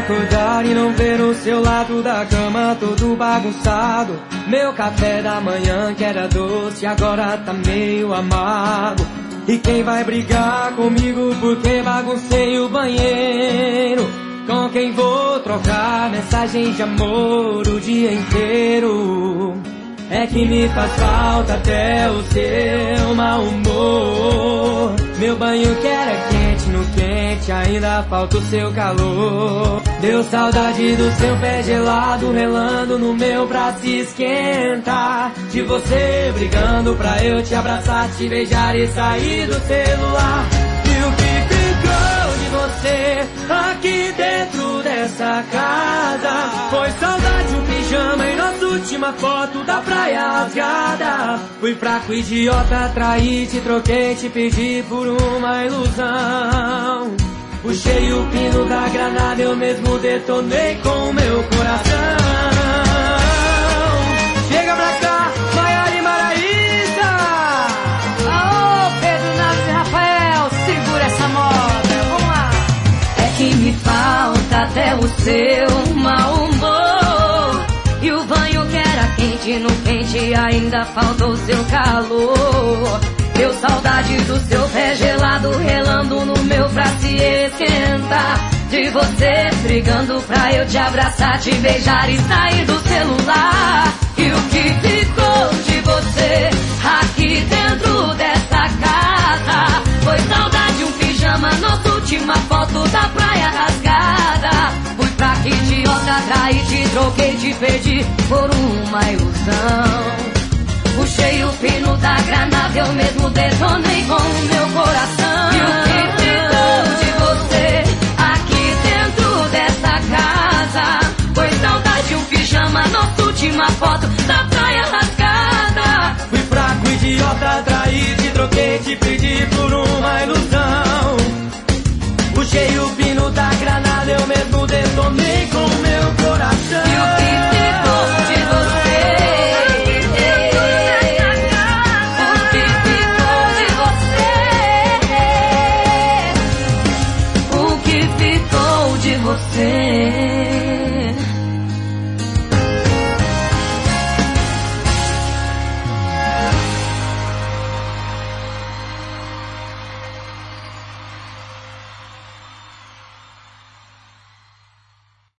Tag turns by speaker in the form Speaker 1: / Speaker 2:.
Speaker 1: acordar e não ver o seu lado da cama todo bagunçado. Meu café da manhã que era doce agora tá meio amargo. E quem vai brigar comigo porque baguncei o banheiro? Com quem vou trocar mensagem de amor o dia inteiro? É que me faz falta até o seu mau humor. Meu banho que era quente, no quente ainda falta o seu calor. Deu saudade do seu pé gelado relando no meu braço e esquenta. De você brigando pra eu te abraçar, te beijar e sair do celular. E o que ficou de você aqui dentro dessa casa? Foi saudade, um pijama e nossa última foto da praia rasgada. Fui fraco, idiota, traí, te troquei, te pedi por uma ilusão. Puxei o pino da granada, eu mesmo detonei com o meu coração. Chega pra cá, Maiara e Maraísa.
Speaker 2: Aô, Pedro Naves e Rafael, segura essa moda, vamos lá. É que me falta até o seu mau humor. E o banho que era quente, no quente ainda falta o seu calor. Deu saudade do seu pé gelado relando no meu braço e esquenta. De você brigando pra eu te abraçar, te beijar e sair do celular. E o que ficou de você aqui dentro dessa casa? Foi saudade, um pijama, nossa última foto da praia rasgada. Fui fraca, idiota, traí, te troquei, te perdi por uma ilusão. Puxei o pino da granada, eu mesmo detonei com o meu coração.